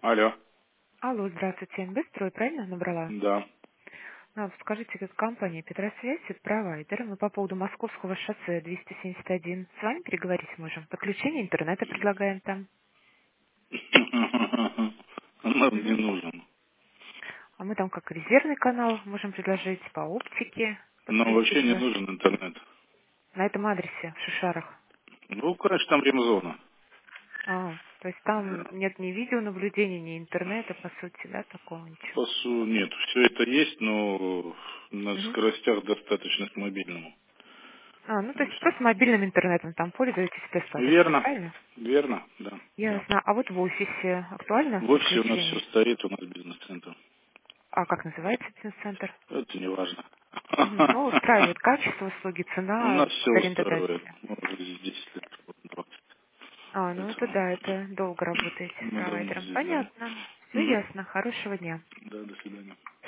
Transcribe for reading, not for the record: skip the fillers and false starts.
Алло. Алло, здравствуйте. Быстрой, правильно набрала? Да. Скажите, как компания Петросвязь, это провайдер. Мы по поводу Московского шоссе 271. С вами переговорить можем. Подключение интернета предлагаем там. Нам не Мгм. нужен. А мы там как резервный канал можем предложить по оптике Нам вообще не подключиться. нужен интернет. На этом адресе, в Шишарах. Ну, конечно, там ремзона. То есть там нет ни видеонаблюдения, ни интернета, по сути, да, такого ничего. Нет, все это есть, но на Мгм. скоростях достаточно к мобильному. То И есть всё. просто мобильным интернетом там пользуетесь достаточно, Верно. правильно? Верно, да. Да. Ясно. А вот в офисе актуально В офисе у нас все подключение? стоит, у нас бизнес-центр. А как называется бизнес-центр? Это не важно. Мгм. Ну, устраивает качество услуги, У цена нас все от устраивает. арендодателя. Мы уже здесь 10 лет работаем, 20. Ну это Поэтому да, это долго работаете с мы давно провайдером. здесь, да. Понятно. Все Мгм. ясно. Хорошего дня. Да, до свидания.